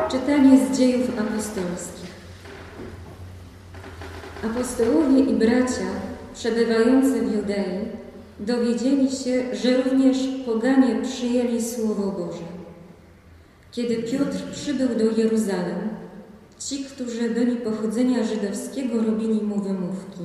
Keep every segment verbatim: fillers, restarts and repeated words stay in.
Czytanie z Dziejów Apostolskich. Apostołowie i bracia przebywający w Judei dowiedzieli się, że również poganie przyjęli Słowo Boże. Kiedy Piotr przybył do Jeruzalem, ci, którzy byli pochodzenia żydowskiego, robili mu wymówki.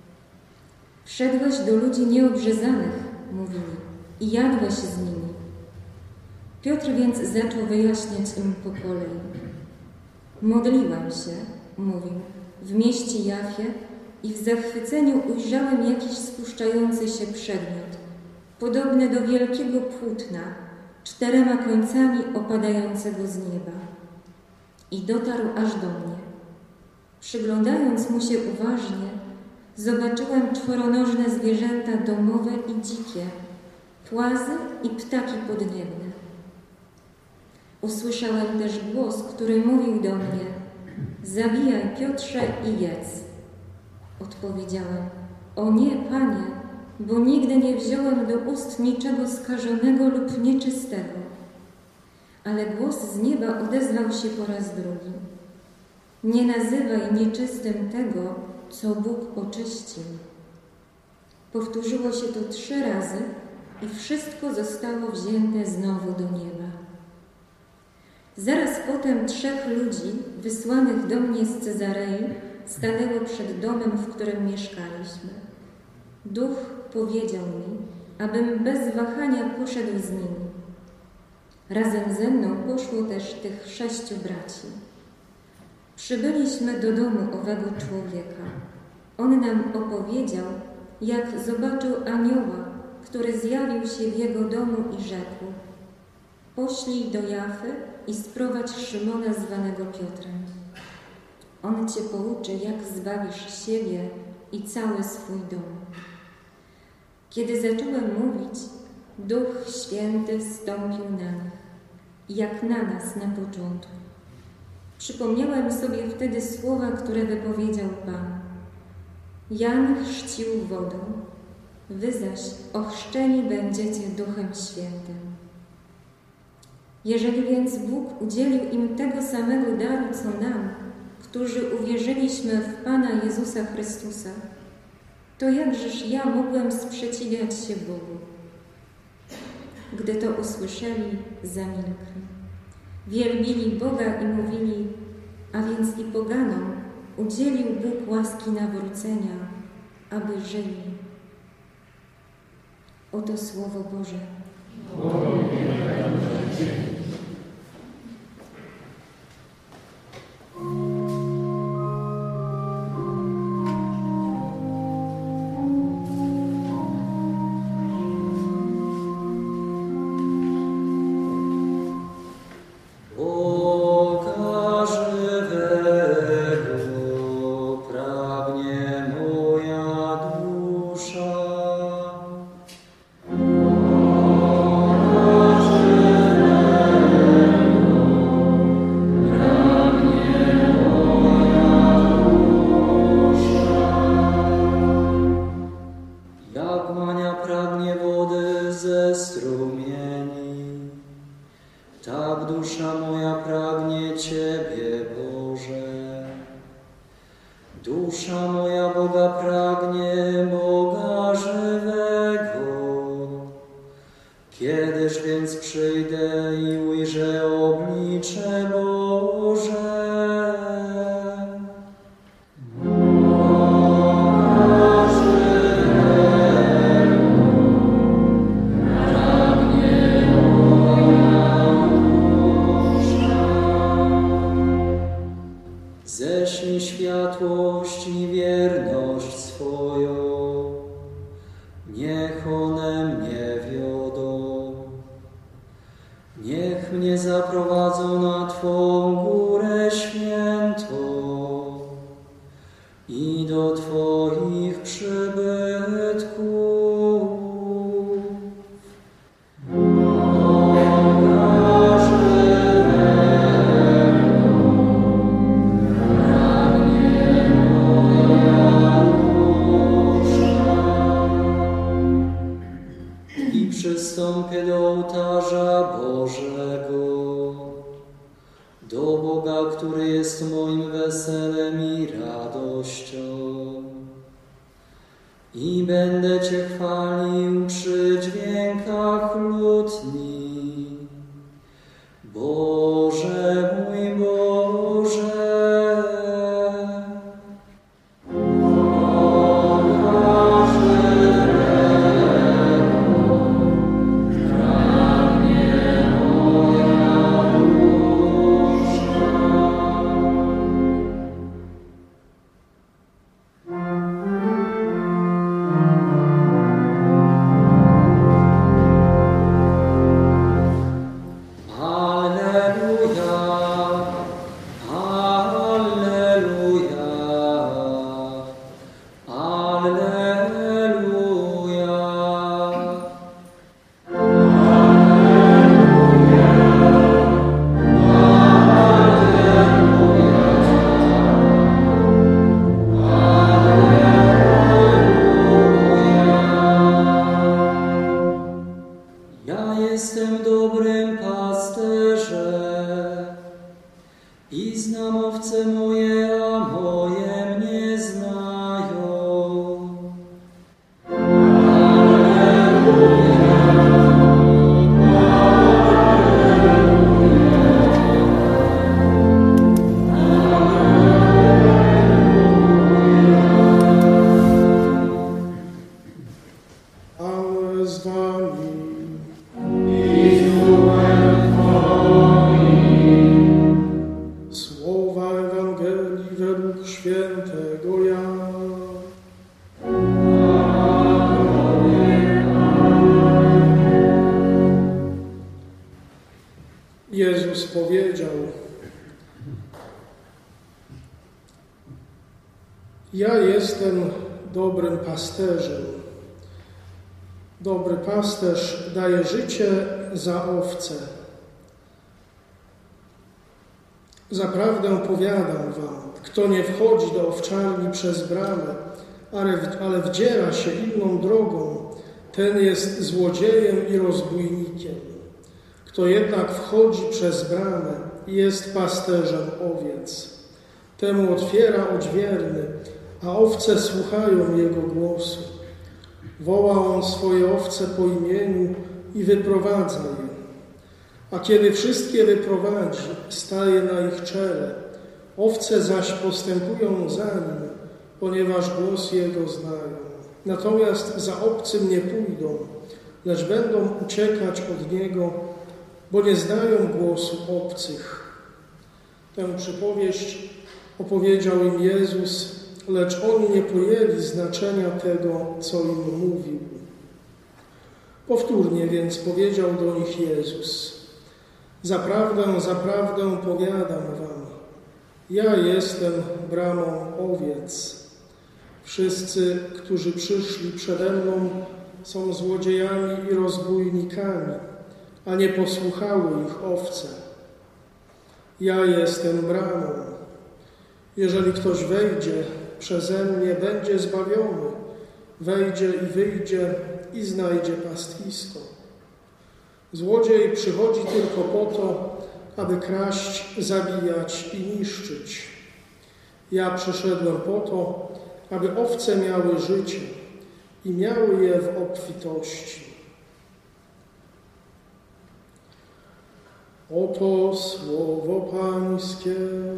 Wszedłeś do ludzi nieobrzezanych, mówili, i jadłeś z nimi. Piotr więc zaczął wyjaśniać im po kolei. Modliłem się, mówił, w mieście Jafie i w zachwyceniu ujrzałem jakiś spuszczający się przedmiot, podobny do wielkiego płótna, czterema końcami opadającego z nieba. I dotarł aż do mnie. Przyglądając mu się uważnie, zobaczyłem czworonożne zwierzęta domowe i dzikie, płazy i ptaki podniebne. Usłyszałem też głos, który mówił do mnie: zabijaj, Piotrze, i jedz. Odpowiedziałem: o nie, Panie, bo nigdy nie wziąłem do ust niczego skażonego lub nieczystego. Ale głos z nieba odezwał się po raz drugi: nie nazywaj nieczystym tego, co Bóg oczyścił. Powtórzyło się to trzy razy i wszystko zostało wzięte znowu do nieba. Zaraz potem trzech ludzi wysłanych do mnie z Cezarei stanęło przed domem, w którym mieszkaliśmy. Duch powiedział mi, abym bez wahania poszedł z nimi. Razem ze mną poszło też tych sześciu braci. Przybyliśmy do domu owego człowieka. On nam opowiedział, jak zobaczył anioła, który zjawił się w jego domu i rzekł: poślij do Jafy i sprowadź Szymona zwanego Piotrem. On cię pouczy, jak zbawisz siebie i cały swój dom. Kiedy zacząłem mówić, Duch Święty zstąpił na nich, jak na nas na początku. Przypomniałem sobie wtedy słowa, które wypowiedział Pan. Jan chrzcił wodą, wy zaś ochrzczeni będziecie Duchem Świętym. Jeżeli więc Bóg udzielił im tego samego daru, co nam, którzy uwierzyliśmy w Pana Jezusa Chrystusa, to jakżeż ja mogłem sprzeciwiać się Bogu? Gdy to usłyszeli, zamilkli. Wielbili Boga i mówili: a więc i poganom udzielił Bóg łaski nawrócenia, aby żyli. Oto Słowo Boże. Przystąpię do ołtarza Bożego. do Boga, który jest moim weselem i radością. I będę Cię chwalił przy dźwiękach lutni. Boże mój Boże, Jezus powiedział: ja jestem dobrym pasterzem. Dobry pasterz daje życie za owce. Zaprawdę powiadam wam, kto nie wchodzi do owczarni przez bramę, ale, ale wdziera się inną drogą, ten jest złodziejem i rozbójnikiem. Kto jednak wchodzi przez bramę i jest pasterzem owiec, temu otwiera odźwierny, a owce słuchają jego głosu. Woła on swoje owce po imieniu i wyprowadza je. A kiedy wszystkie wyprowadzi, staje na ich czele. Owce zaś postępują za nim, ponieważ głos jego znają. Natomiast za obcym nie pójdą, lecz będą uciekać od niego, bo nie znają głosu obcych. Tę przypowieść opowiedział im Jezus, lecz oni nie pojęli znaczenia tego, co im mówił. Powtórnie więc powiedział do nich Jezus: zaprawdę, zaprawdę powiadam wam, ja jestem bramą owiec. Wszyscy, którzy przyszli przede mną, są złodziejami i rozbójnikami, a nie posłuchały ich owce. Ja jestem bramą. Jeżeli ktoś wejdzie przeze mnie, będzie zbawiony. Wejdzie i wyjdzie i znajdzie pastwisko. Złodziej przychodzi tylko po to, aby kraść, zabijać i niszczyć. Ja przyszedłem po to, aby owce miały życie i miały je w obfitości. Oto słowo Pańskie.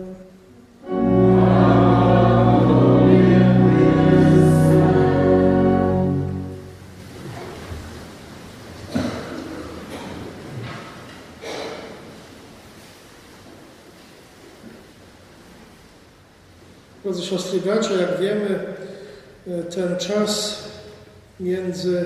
Drodzy siostry i bracia, jak wiemy, ten czas między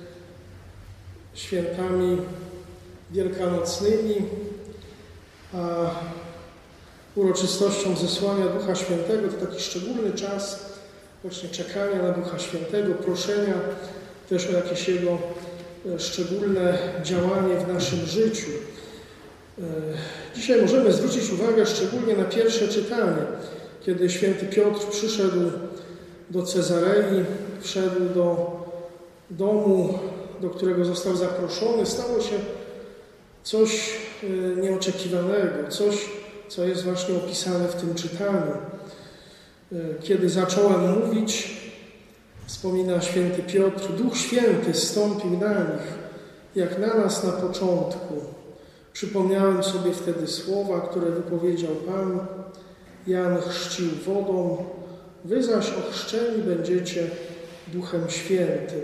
świętami wielkanocnymi a uroczystością zesłania Ducha Świętego to taki szczególny czas właśnie czekania na Ducha Świętego, proszenia też o jakieś Jego szczególne działanie w naszym życiu. Dzisiaj możemy zwrócić uwagę szczególnie na pierwsze czytanie, kiedy święty Piotr przyszedł do Cezarei, wszedł do domu, do którego został zaproszony. Stało się coś nieoczekiwanego, coś, co jest właśnie opisane w tym czytaniu. Kiedy zacząłem mówić, wspomina święty Piotr, Duch Święty zstąpił na nich, jak na nas na początku. Przypomniałem sobie wtedy słowa, które wypowiedział Pan. Jan chrzcił wodą, wy zaś ochrzczeni będziecie Duchem Świętym.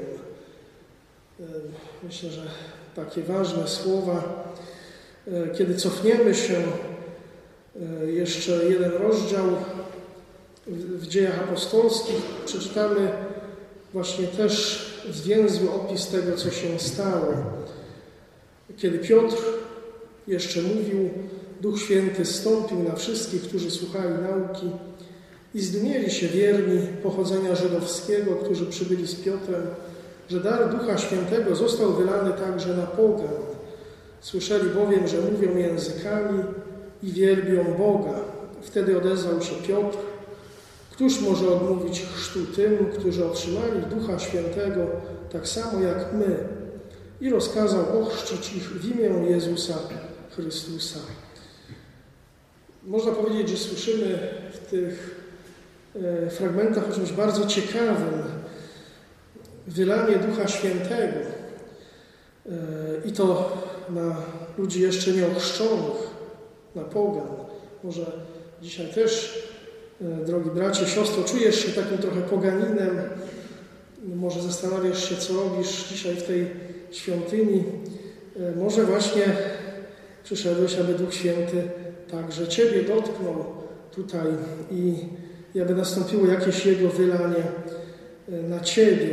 Myślę, że takie ważne słowa. Kiedy cofniemy się jeszcze jeden rozdział w Dziejach Apostolskich, przeczytamy właśnie też zwięzły opis tego, co się stało. Kiedy Piotr jeszcze mówił, Duch Święty zstąpił na wszystkich, którzy słuchali nauki i zdumieli się wierni pochodzenia żydowskiego, którzy przybyli z Piotrem, że dar Ducha Świętego został wylany także na pogan. Słyszeli bowiem, że mówią językami i wielbią Boga. Wtedy odezwał się Piotr: któż może odmówić chrztu tym, którzy otrzymali Ducha Świętego tak samo jak my? I rozkazał ochrzcić ich w imię Jezusa Chrystusa. Można powiedzieć, że słyszymy w tych e, fragmentach o czymś bardzo ciekawym. Wylanie Ducha Świętego. E, I to na ludzi jeszcze nieochrzczonych, na pogan. Może dzisiaj też, e, drogi bracie, siostro, czujesz się takim trochę poganinem. Może zastanawiasz się, co robisz dzisiaj w tej świątyni. E, może właśnie przyszedłeś, aby Duch Święty także Ciebie dotknął tutaj i aby nastąpiło jakieś Jego wylanie na Ciebie.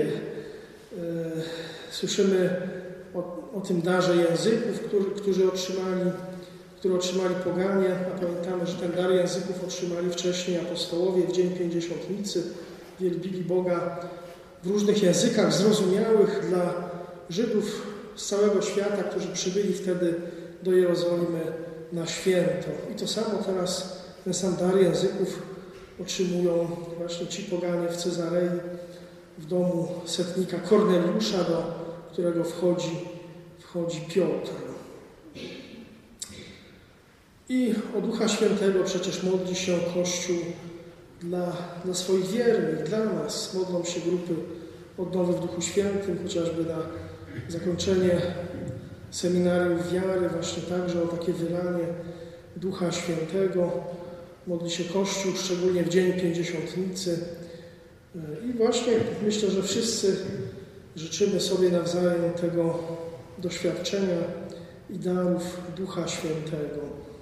Słyszymy o, o tym darze języków, który, którzy otrzymali, które otrzymali poganie. A pamiętamy, że ten dar języków otrzymali wcześniej apostołowie w Dzień Pięćdziesiątnicy. Wielbili Boga w różnych językach zrozumiałych dla Żydów z całego świata, którzy przybyli wtedy do Jerozolimy na święto. I to samo teraz, ten sam dar języków otrzymują właśnie ci poganie w Cezarei, w domu setnika Korneliusza, do którego wchodzi, wchodzi Piotr. I o Ducha Świętego przecież modli się Kościół dla, dla swoich wiernych, dla nas. Modlą się grupy odnowy w Duchu Świętym, chociażby na zakończenie seminarium wiary, właśnie także o takie wylanie Ducha Świętego. Modli się Kościół, szczególnie w Dzień Pięćdziesiątnicy. I właśnie myślę, że wszyscy życzymy sobie nawzajem tego doświadczenia i darów Ducha Świętego.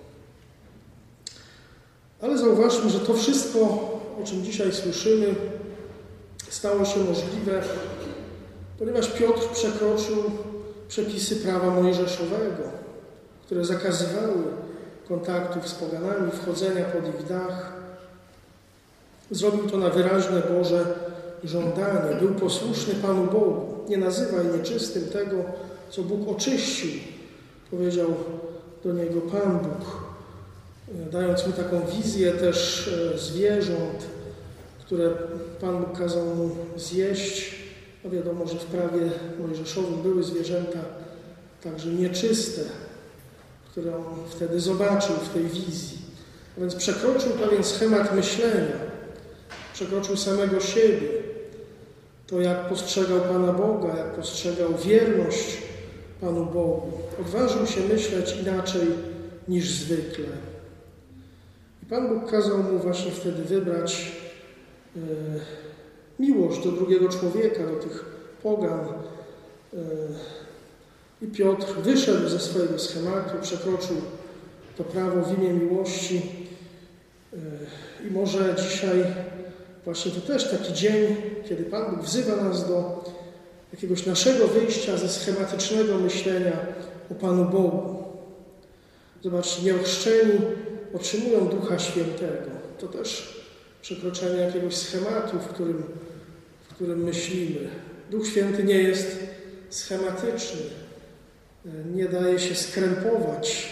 Ale zauważmy, że to wszystko, o czym dzisiaj słyszymy, stało się możliwe, ponieważ Piotr przekroczył przepisy prawa mojżeszowego, które zakazywały kontaktów z poganami, wchodzenia pod ich dach. Zrobił to na wyraźne Boże żądanie. Był posłuszny Panu Bogu. Nie nazywaj nieczystym tego, co Bóg oczyścił, powiedział do niego Pan Bóg, dając mu taką wizję też zwierząt, które Pan Bóg kazał mu zjeść. No wiadomo, że w prawie mojżeszowym były zwierzęta także nieczyste, które on wtedy zobaczył w tej wizji. A więc przekroczył pewien schemat myślenia, przekroczył samego siebie. To, jak postrzegał Pana Boga, jak postrzegał wierność Panu Bogu. Odważył się myśleć inaczej niż zwykle. I Pan Bóg kazał mu właśnie wtedy wybrać e, miłość do drugiego człowieka, do tych pogan. E, I Piotr wyszedł ze swojego schematu, przekroczył to prawo w imię miłości. E, I może dzisiaj właśnie to też taki dzień, kiedy Pan Bóg wzywa nas do jakiegoś naszego wyjścia ze schematycznego myślenia o Panu Bogu. Zobaczcie, nieochrzczeni otrzymują Ducha Świętego. To też przekroczenie jakiegoś schematu, w którym, w którym myślimy. Duch Święty nie jest schematyczny. Nie daje się skrępować.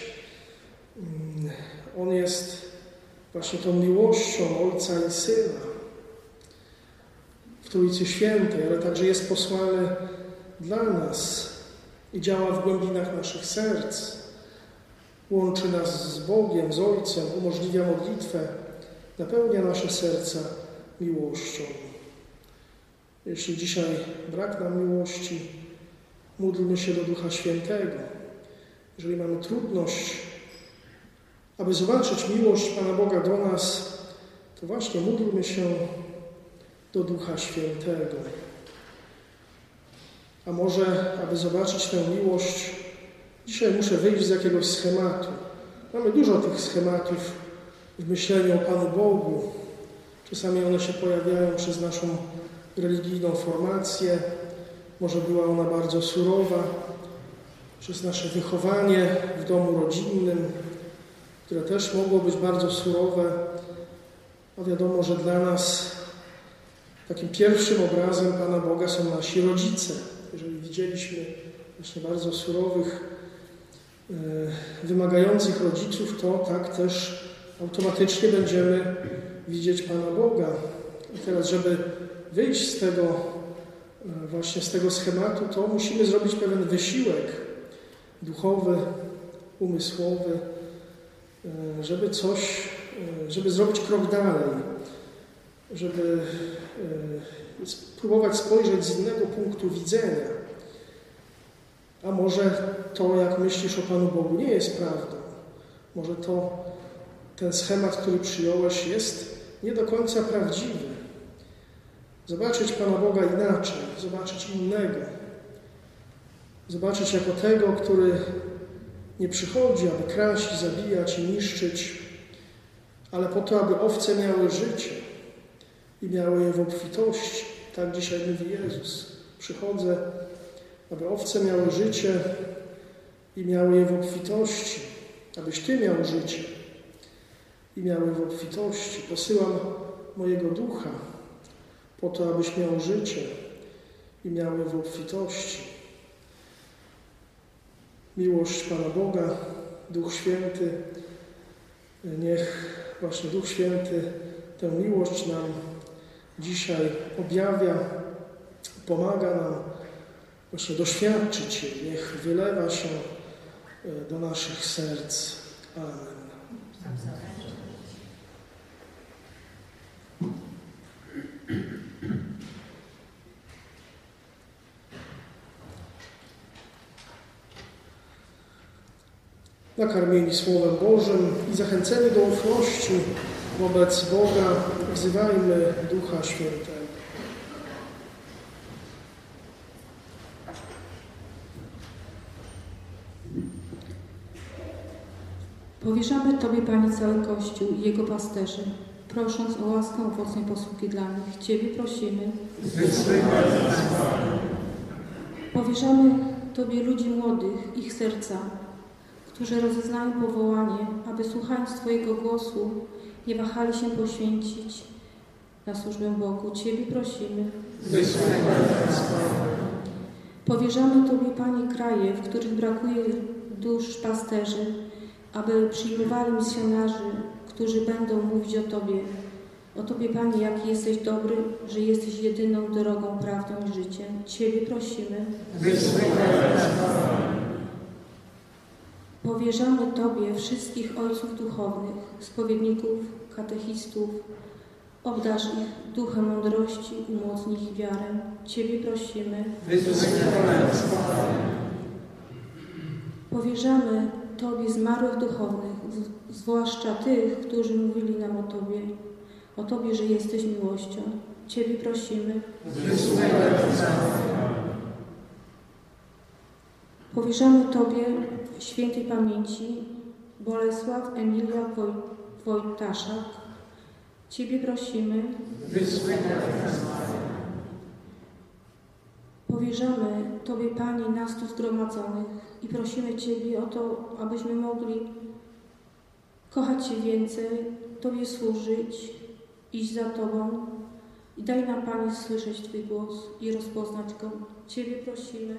On jest właśnie tą miłością Ojca i Syna w Trójcy Świętej, ale także jest posłany dla nas i działa w głębinach naszych serc. łączy nas z Bogiem, z Ojcem, umożliwia modlitwę, napełnia nasze serca miłością. Jeśli dzisiaj brak nam miłości, módlmy się do Ducha Świętego. Jeżeli mamy trudność, aby zobaczyć miłość Pana Boga do nas, to właśnie módlmy się do Ducha Świętego. A może, aby zobaczyć tę miłość, dzisiaj muszę wyjść z jakiegoś schematu. Mamy dużo tych schematów w myśleniu o Panu Bogu. Czasami one się pojawiają przez naszą religijną formację. Może była ona bardzo surowa, przez nasze wychowanie w domu rodzinnym, które też mogło być bardzo surowe. A wiadomo, że dla nas takim pierwszym obrazem Pana Boga są nasi rodzice. Jeżeli widzieliśmy właśnie bardzo surowych, wymagających rodziców, to tak też automatycznie będziemy widzieć Pana Boga. I teraz, żeby wyjść z tego, właśnie z tego schematu, to musimy zrobić pewien wysiłek duchowy, umysłowy, żeby coś, żeby zrobić krok dalej, żeby spróbować spojrzeć z innego punktu widzenia. A może to, jak myślisz o Panu Bogu, nie jest prawdą. Może to ten schemat, który przyjąłeś, jest nie do końca prawdziwy. Zobaczyć Pana Boga inaczej, zobaczyć innego. Zobaczyć jako tego, który nie przychodzi, aby kraść, zabijać i niszczyć, ale po to, aby owce miały życie i miały je w obfitości. Tak dzisiaj mówi Jezus. Przychodzę, aby owce miały życie i miały je w obfitości, abyś Ty miał życie i miał je w obfitości. Posyłam mojego Ducha po to, abyś miał życie i miał je w obfitości. Miłość Pana Boga, Duch Święty, niech właśnie Duch Święty tę miłość nam dzisiaj objawia, pomaga nam właśnie doświadczyć jej. Niech wylewa się do naszych serc. Amen. Nakarmieni Słowem Bożym i zachęceni do ufności wobec Boga, wzywajmy Ducha Świętego. Powierzamy Tobie, Panie, cały Kościół i jego pasterzy, prosząc o łaskę owocnej posługi dla nich. Ciebie prosimy. Powierzamy Tobie ludzi młodych, ich serca, którzy rozeznają powołanie, aby słuchając Twojego głosu nie wahali się poświęcić na służbę Bogu. Ciebie prosimy. Powierzamy Tobie, Panie, kraje, w których brakuje dusz pasterzy, aby przyjmowali misjonarzy, którzy będą mówić o Tobie. O Tobie, Panie, jaki jesteś dobry, że jesteś jedyną drogą, prawdą i życiem. Ciebie prosimy. Powierzamy Tobie wszystkich ojców duchownych, spowiedników, katechistów. Obdarz ich duchem mądrości, umocnij ich wiarę. Ciebie prosimy. Powierzamy Tobie zmarłych duchownych, zwłaszcza tych, którzy mówili nam o Tobie, o Tobie, że jesteś miłością. Ciebie prosimy. Powierzamy Tobie świętej pamięci Bolesław Emilia Woj, Wojtaszak. Ciebie prosimy. Powierzamy Tobie, Panie, nas tu zgromadzonych i prosimy Ciebie o to, abyśmy mogli kochać Cię więcej, Tobie służyć, iść za Tobą i daj nam, Panie, słyszeć Twój głos i rozpoznać Go. Ciebie prosimy.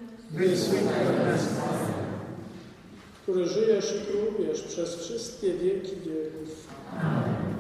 Który żyjesz i królujesz przez wszystkie wieki wieków.